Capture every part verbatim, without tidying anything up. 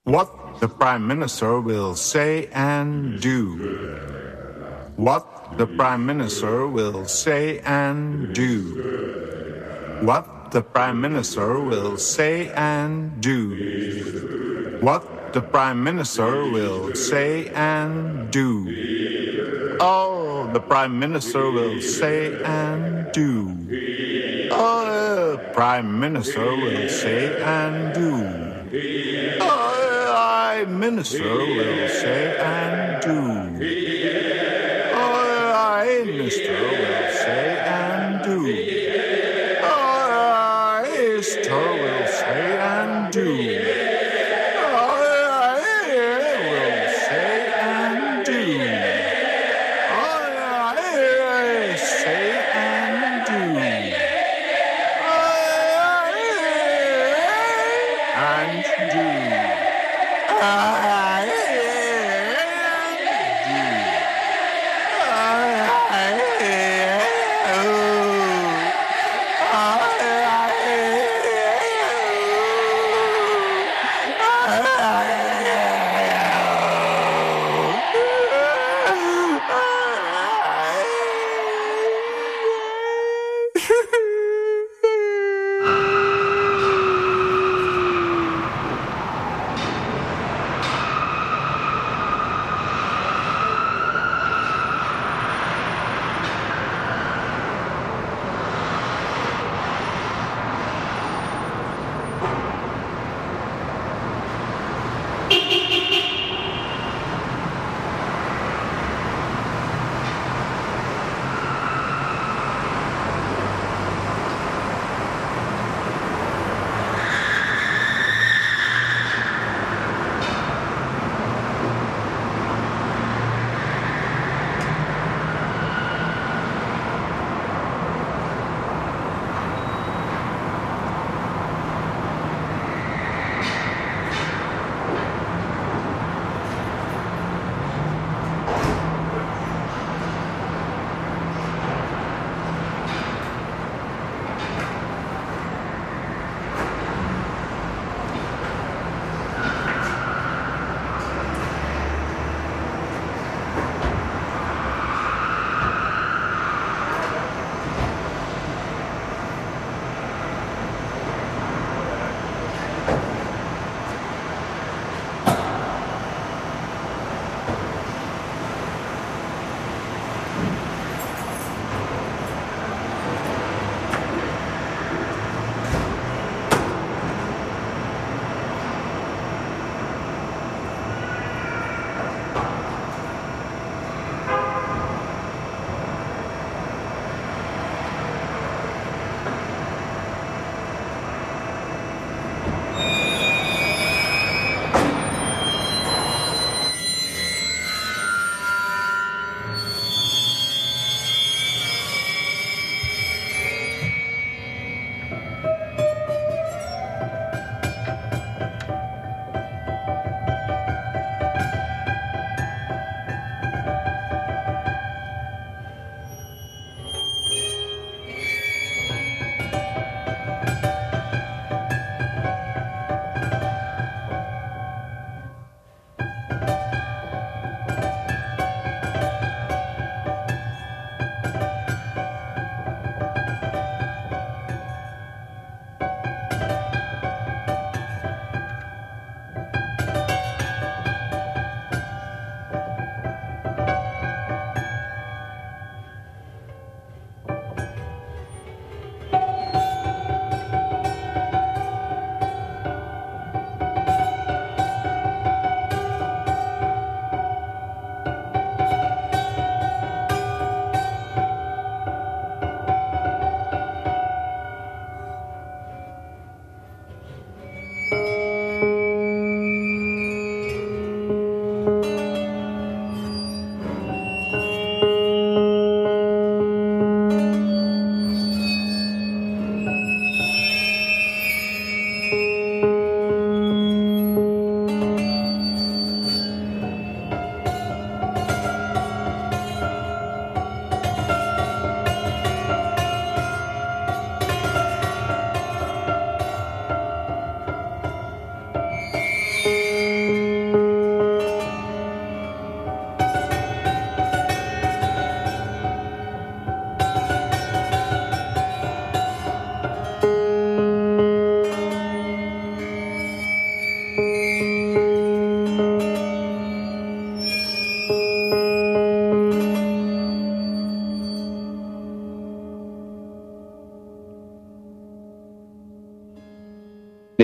What the Prime Minister will say and do. What the Prime Minister will say and do. What the Prime Minister will say and do. What the Prime Minister will say and do. All the Prime Minister will say and do. All the Prime Minister will say and do. All the Prime Minister will say and do. All the Prime Minister will say and do. All the Prime Minister will say and do.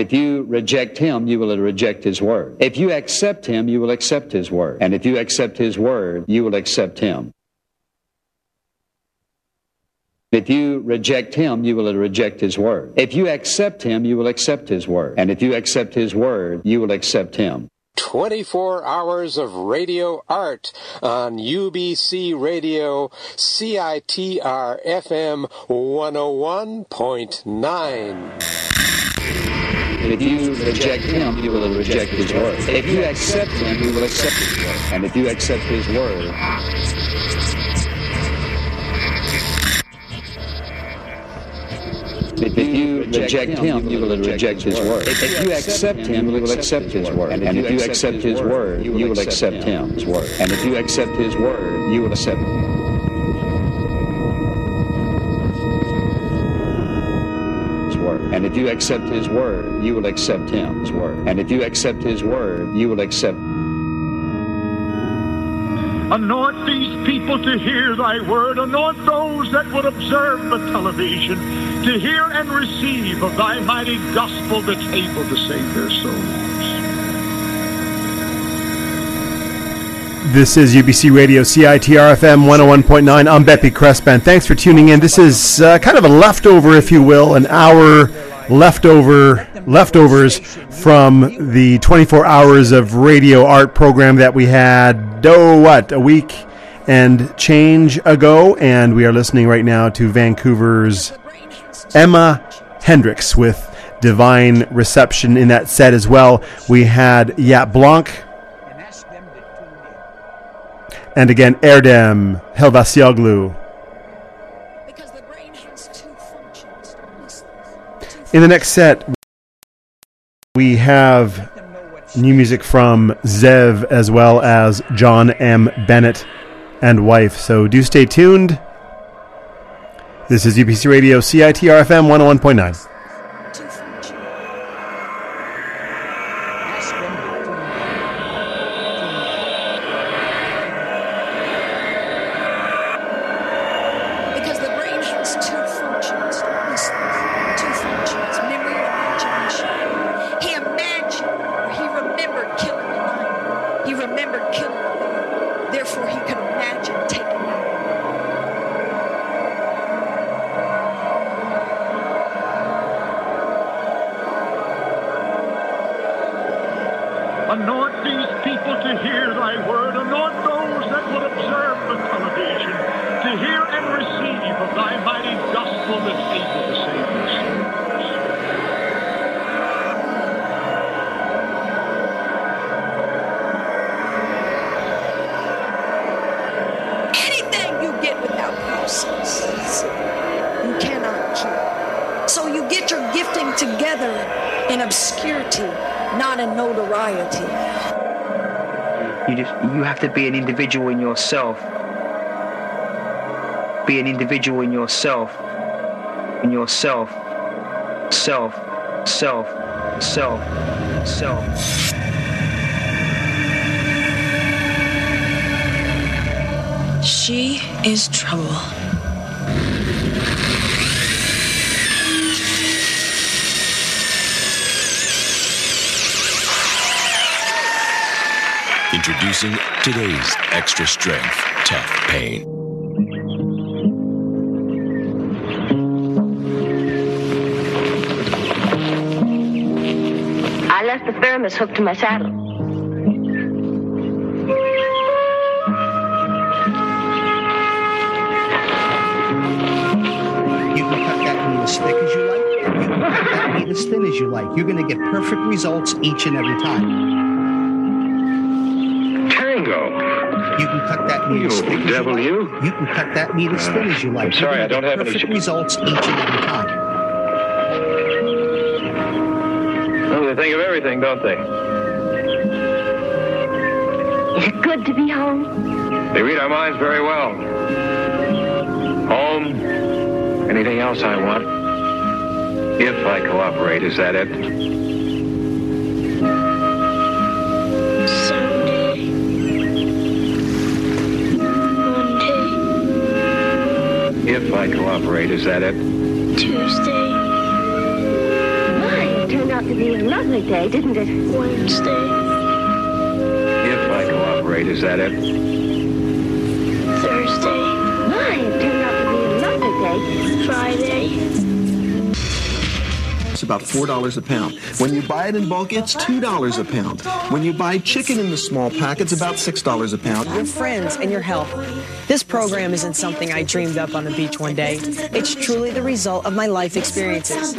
If you reject him, you will reject his word. If you accept him, you will accept his word. And if you accept his word, you will accept him. If you reject him, you will reject his word. If you accept him, you will accept his word. And if you accept his word, you will accept him. twenty-four hours of radio art on U B C Radio, C I T R F M one oh one point nine. If you reject him, you will reject his word. If you accept him, you will accept his word. And if you accept his word, If you reject him, you will reject his word. If you accept him, you will accept his word. And if you accept his word, you will accept him. His word. And if you accept his word, you will accept his word. And if you accept his word, you will accept him. His word. And if you accept his word, you will accept. Anoint these people to hear thy word. Anoint those that would observe the television to hear and receive of thy mighty gospel that's able to save their souls. This is U B C Radio, C I T R F M one oh one point nine. I'm Beppe Crespin. Thanks for tuning in. This is uh, kind of a leftover, if you will, an hour leftover leftovers from the twenty-four hours of radio art program that we had, oh, what, a week and change ago. And we are listening right now to Vancouver's Emma Hendricks with Divine Reception in that set as well. We had Jaap Blanc. And again, Erdem Helvasioglu. In the next set, we have new music from Zev as well as John M. Bennett and wife. So do stay tuned. This is U B C Radio, C I T R F M one oh one point nine. Anoint these people to hear thy word. Anoint those that would observe the television to hear and receive of thy mighty gospel that's able to save their souls. Anything you get without process, you cannot keep. So you get your gifting together in obscurity, not in notoriety. You just you have to be an individual in yourself. Be an individual in yourself. In yourself. Self. Self. Self. Self. She is trouble. Introducing today's extra strength, tough pain. I left the thermos hooked to my saddle. You can cut that meat as thick as you like. You can cut that meat as thin as you like. You're going to get perfect results each and every time. You can cut that meat as thick as you like. You. you can cut that meat as thin as you like. I'm sorry, I don't have any perfect results each and every time. Well, they think of everything, don't they? Is it good to be home? They read our minds very well. Home, anything else I want. If I cooperate, is that it? If I cooperate, is that it? Tuesday. Why? It turned out to be a lovely day, didn't it? Wednesday. If I cooperate, is that it? Thursday. My, it turned out to be a lovely day. Friday. It's about four dollars a pound. When you buy it in bulk, it's two dollars a pound. When you buy chicken in the small pack, it's about six dollars a pound. Your friends and your health. This program isn't something I dreamed up on the beach one day. It's truly the result of my life experiences.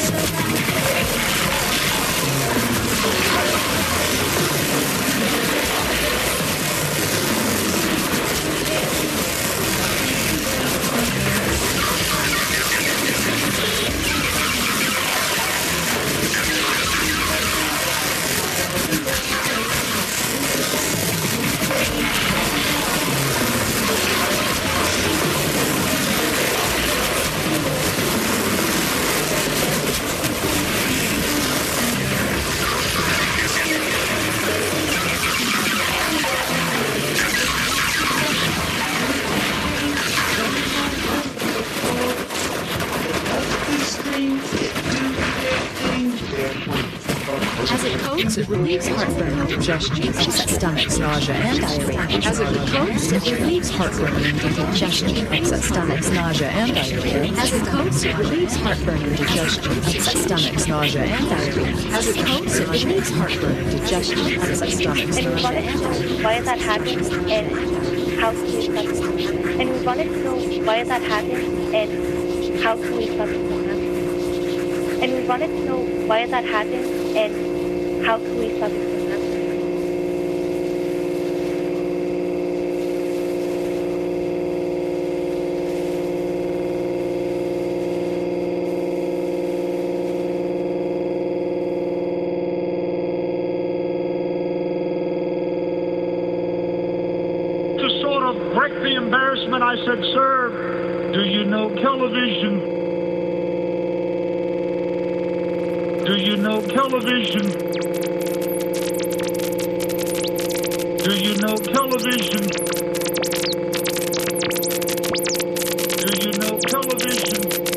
It relieves heartburn, indigestion, upset stomachs, nausea, and diarrhea. As it coats, it relieves heartburn, indigestion, upset stomachs, nausea, and diarrhea. As it coats, it relieves heartburn, indigestion, upset stomachs, nausea, and diarrhea. As it coats, it relieves heartburn, indigestion, upset stomachs, and we wanted to know why that happens and how can we stop it. And we wanted to know why that happens and how can we stop it from happening. And we wanted to know why that happens and how can we stop it from happening? To sort of break the embarrassment, I said, "Sir, do you know television? Do you know television? Do you know television? Do you know television?"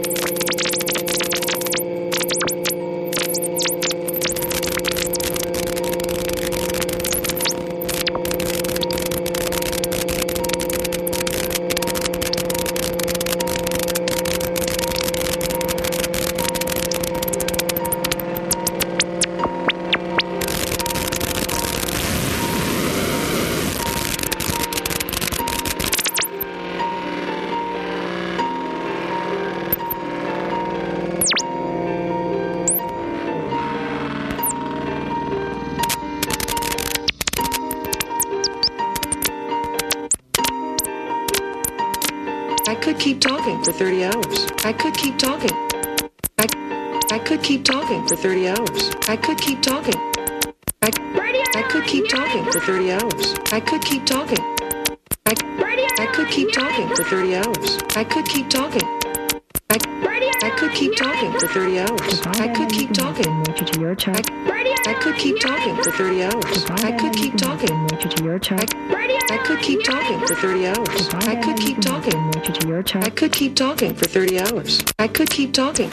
I could keep talking for thirty hours. I could keep talking. I, I could keep talking for thirty hours. I could keep talking. I, I could keep talking for thirty hours. I could keep talking. I, I could keep talking for thirty hours. I could keep talking. I, I could keep talking for thirty hours. I could keep talking. I, I could keep talking for thirty hours. I could keep talking. I, I could keep talking for thirty hours. I could keep talking. I could keep talking for thirty hours. I could keep talking.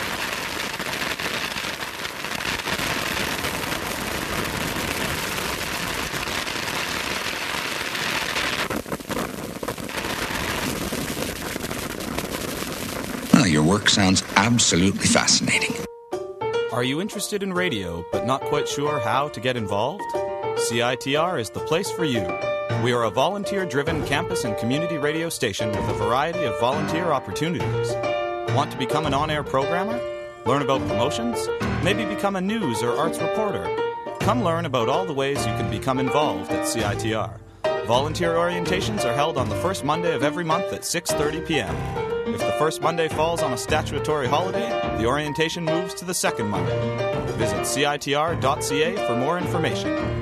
Well, your work sounds absolutely fascinating. Are you interested in radio but not quite sure how to get involved? C I T R is the place for you. We are a volunteer-driven campus and community radio station with a variety of volunteer opportunities. Want to become an on-air programmer? Learn about promotions? Maybe become a news or arts reporter? Come learn about all the ways you can become involved at C I T R. Volunteer orientations are held on the first Monday of every month at six thirty p.m. If the first Monday falls on a statutory holiday, the orientation moves to the second Monday. Visit C I T R dot C A for more information.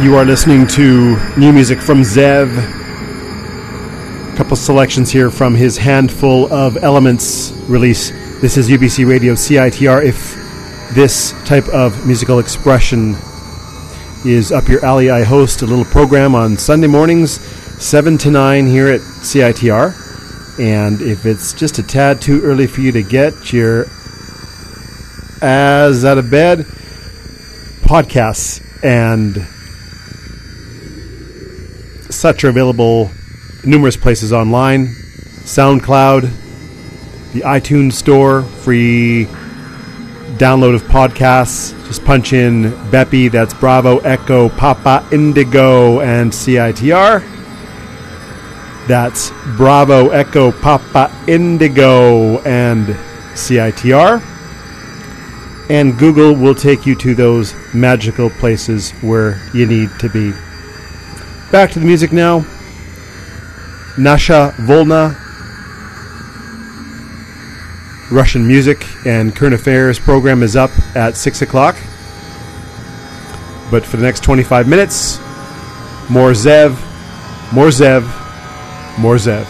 You are listening to new music from Zev. A couple selections here from his Handful of Elements release. This is U B C Radio C I T R. If this type of musical expression is up your alley, I host a little program on Sunday mornings, seven to nine here at C I T R. And if it's just a tad too early for you to get your ass out of bed, podcasts and such are available numerous places online. SoundCloud, the iTunes Store, free download of podcasts. Just punch in Beppy, that's Bravo, Echo, Papa, Indigo, and C I T R. That's Bravo, Echo, Papa, Indigo, and C I T R. And Google will take you to those magical places where you need to be. Back to the music now. Nasha Volna, Russian music and current affairs program is up at six o'clock. But for the next twenty-five minutes, more Zev, more Zev, more Zev.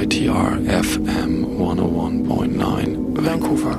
I T R F M one oh one point nine, Vancouver.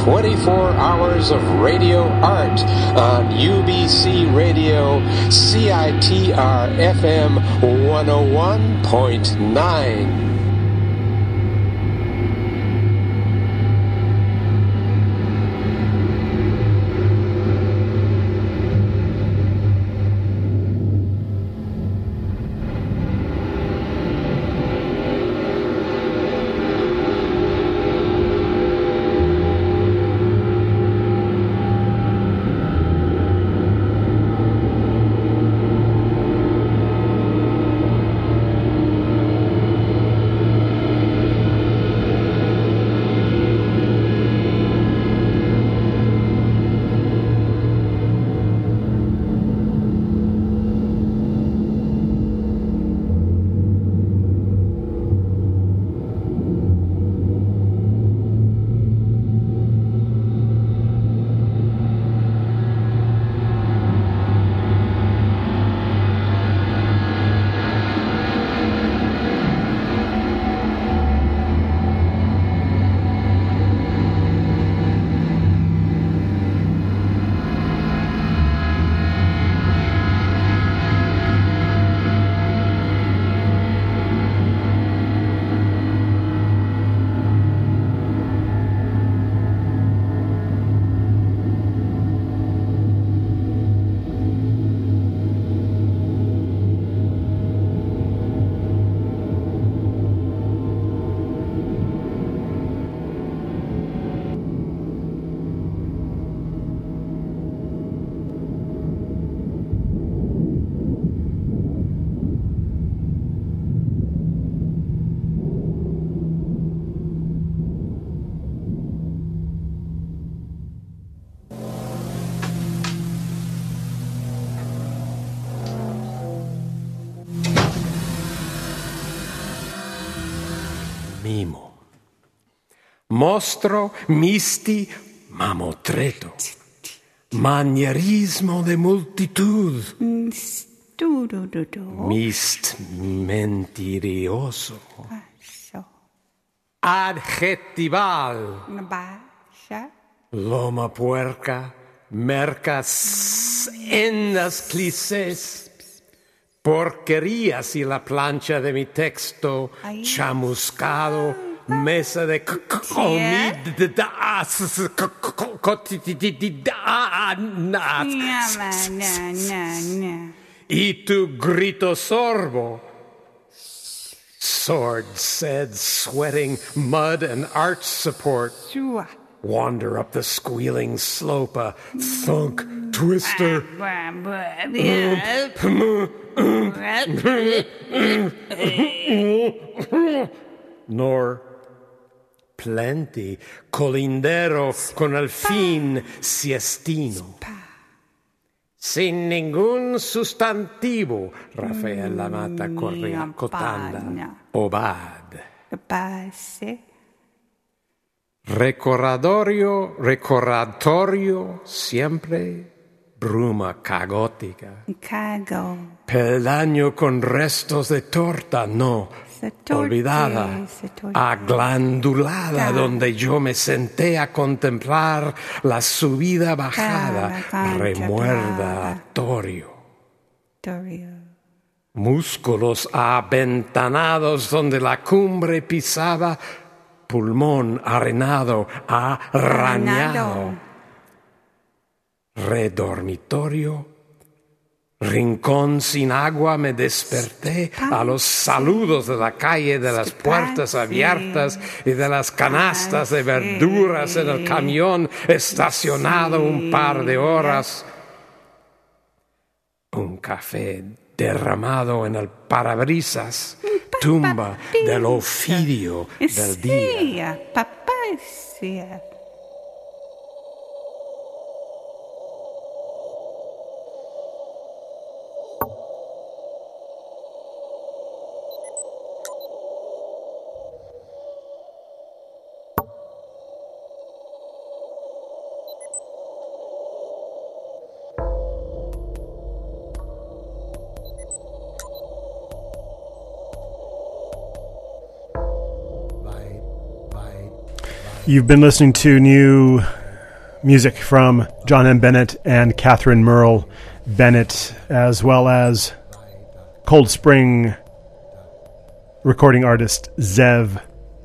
twenty-four hours of radio art on U B C Radio, C I T R F M one oh one point nine. Mimo. Mostro, misti, mamotreto. Manierismo de multitud. Mist mentirioso. Adjetival. Loma puerca, mercas en las clichés. Porquerías y la plancha de mi texto chamuscado, mesa de comidas cotidianas y tu grito sorbo. Sword said, sweating mud and arch support. Wander up the squealing slope, a thunk twister. Nor plenty colindero con el fin siestino. Sin ningún sustantivo, Rafael la Mata corría cotanda. Obad. Recordatorio, recordatorio, siempre bruma cagótica. Cago. Peldaño con restos de torta, no, olvidada, aglandulada, donde yo me senté a contemplar la subida bajada, remuerda torio. Músculos aventanados donde la cumbre pisaba, pulmón arenado, arañado. Redormitorio, rincón sin agua, me desperté a los saludos de la calle, de las puertas abiertas y de las canastas de verduras en el camión estacionado un par de horas. Un café derramado en el parabrisas, tumba del ofidio del día. You've been listening to new music from John M. Bennett and Catherine Merle Bennett, as well as Cold Spring recording artist Zev.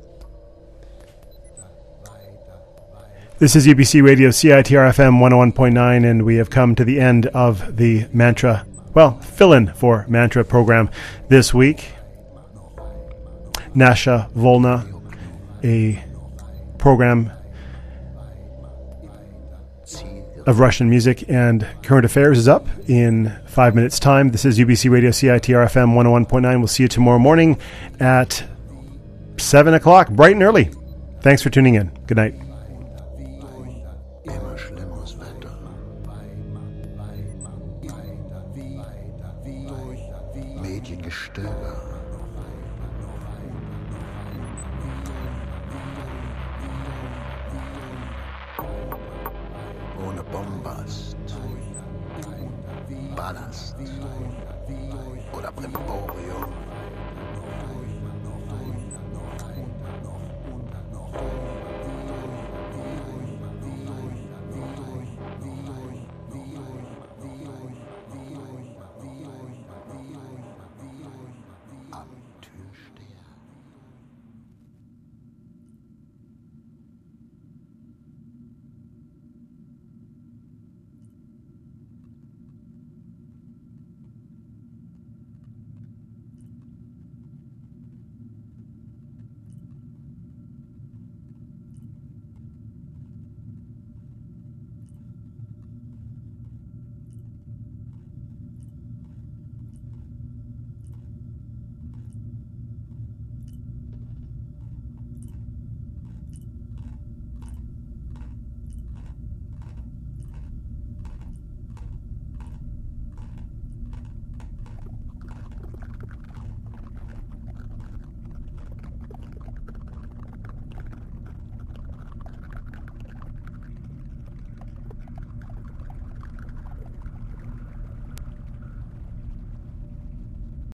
This is U B C Radio, C I T R F M one oh one point nine, and we have come to the end of the Mantra, well, fill-in for Mantra program this week. Nasha Volna, a program of Russian music and current affairs, is up in five minutes' time. This is U B C Radio, C I T R F M one oh one point nine. We'll see you tomorrow morning at seven o'clock, bright and early. Thanks for tuning in. Good night. Ohne Bombast, Ballast oder Brimborium.